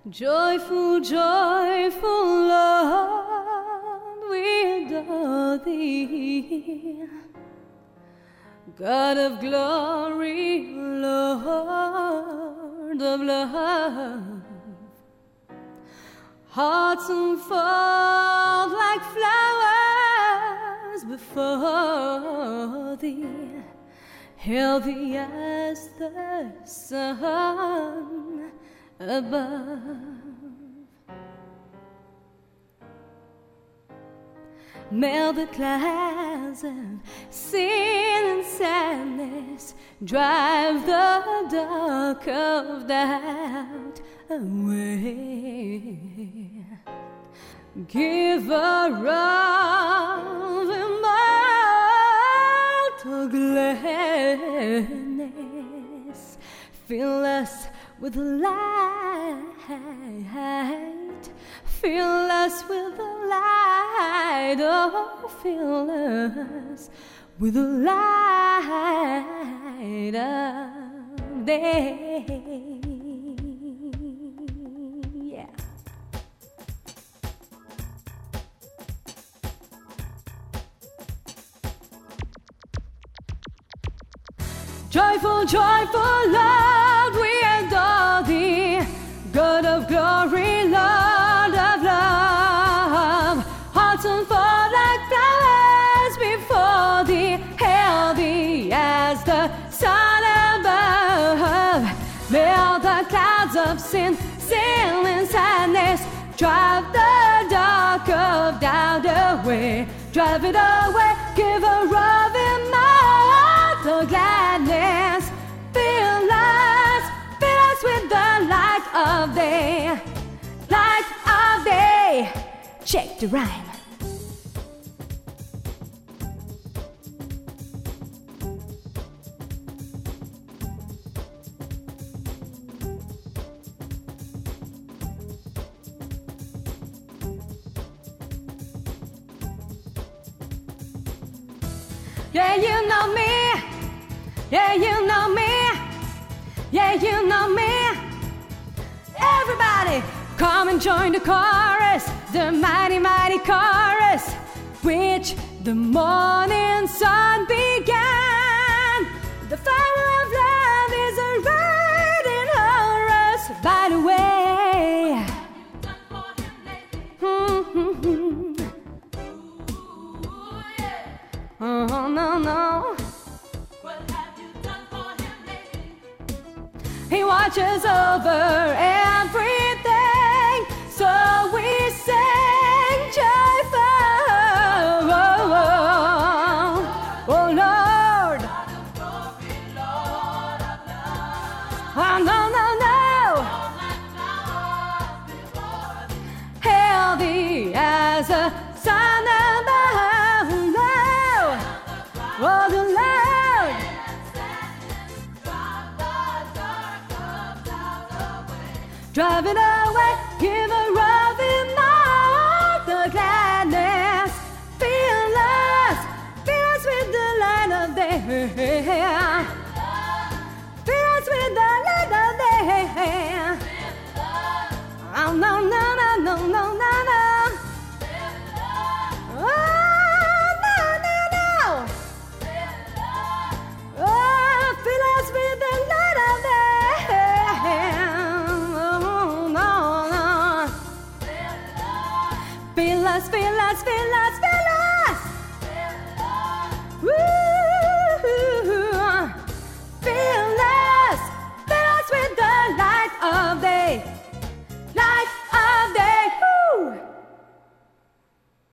Joyful, joyful Lord, we adore thee. God of glory, Lord of love, hearts unfold like flowers before thee, healthy as the sun above. Melt the clouds of sin and sadness, drive the dark of doubt away. Giver of immortal gladness, fill us with light, fill us with the light, oh, fill us with the light of day. Yeah. Joyful, joyful Lord, we adore thee. God of glory, Lord of love, hearts unfold like flowers before thee, healthy as the sun above. Melt the clouds of sin, sin and sadness, drive the dark of doubt away, drive it away, give a of immortal gladness, fill us with the light of day, light of day. Check the rhyme. Yeah, you know me. Yeah, you know me. Yeah, you know me. Everybody, come and join the chorus, the mighty, mighty chorus, which the morning sun began. The fire of love is a riding chorus, by the way. Oh, no, no. He watches over everything, so we sing joyful. Oh Lord, oh no, no, no, healthy as a sun above. Oh the Lord. Drive it away, give a of immortal gladness, fill us with the light of day, fill us with the light of day. Oh no, no, no, no, no, no, no. Oh no, no, no. Oh, fill us with the light of day. Fill us, fill us, fill us, fill us.